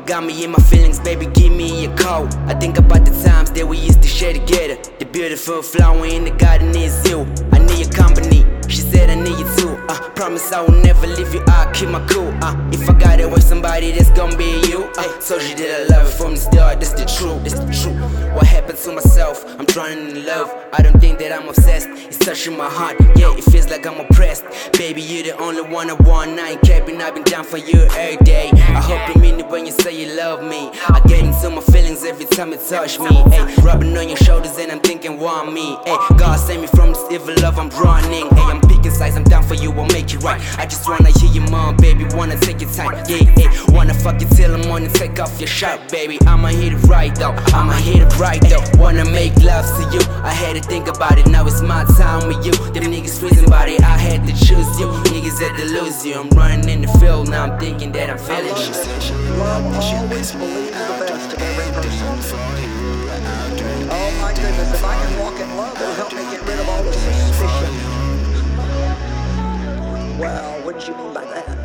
got me in my feelings, baby, give me a call. I think about the times that we used to share together. The beautiful flower in the garden is you. I need your company, she said I need you too. Promise I will never leave you, I'll keep my cool. If I gotta with somebody, that's gonna be you. Told you that I love it from the start, that's the truth, that's the truth. What happened to myself? I'm drowning in love. I don't think that I'm obsessed, it's touching my heart. Yeah, it feels like I'm oppressed. Baby, you're the only one I want. I ain't capping, I've been down for you every day. I hope you mean it when you say you love me. I get into my feelings every time you touch me. Ay, rubbing on your shoulders and I'm thinking, why me? Ay, God save me from this evil love I'm drowning. Ay, I'm picking sides, I'm down for you, I'll make it right. I just wanna hear your mom, baby, wanna take your time. Yeah, yeah, wanna fuck you till the morning, take off your shirt, baby. I'ma hit it right though, I'ma hit it right though. Wanna make love to you, I had to think about it, now it's my time with you. Them niggas freezing body, I had to choose you. Niggas had to lose you, I'm running in the field, now I'm thinking that I'm feeling you. Love always believes the best of every person. Oh my goodness, if I can walk in love, it'll help me get rid of all the suspicion. Well, what do you mean by that?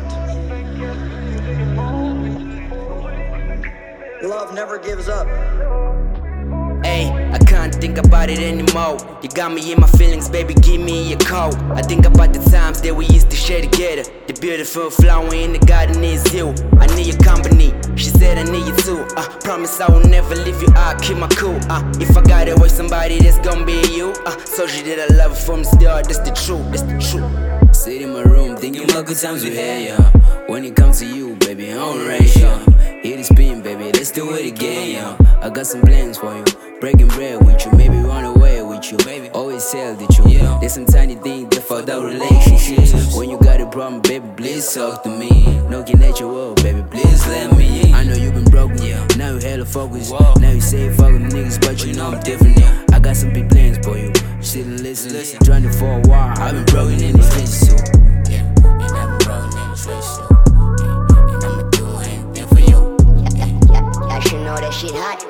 Love never gives up. Ay, I can't think about it anymore. You got me in my feelings, baby, give me a call. I think about the times that we used to share together. The beautiful flower in the garden is you. I need your company, she said I need you too. Promise I will never leave you, I'll keep my cool. If I gotta with somebody, that's gonna be you. Told you that I love it from the start, that's the truth, that's the truth. Sit in my room, thinking about good times we had, yeah. When it comes to you, baby, I don't race, yeah. Hit the spin, baby, let's do it again, yeah. I got some plans for you, breaking bread with you, maybe run away with you, baby. Always tell the truth, yeah. There's some tiny things that fucked up relationships. When you got a problem, baby, please talk to me. Knocking at your wall, baby, please let me in. I know you've been broken, yeah. Now you hella focused. Now you say fuck them niggas, but you know I'm different, yeah. I got some big plans for you. Sit and listen. Trying to for a while, I've been broken in these bitches too. Yeah, and I've been broken in these bitches too. And I'ma do anything for you. I should know that shit hot.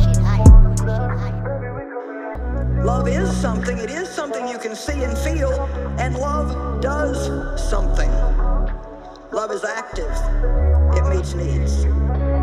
Love is something, it is something you can see and feel, and love does something. Love is active, it meets needs.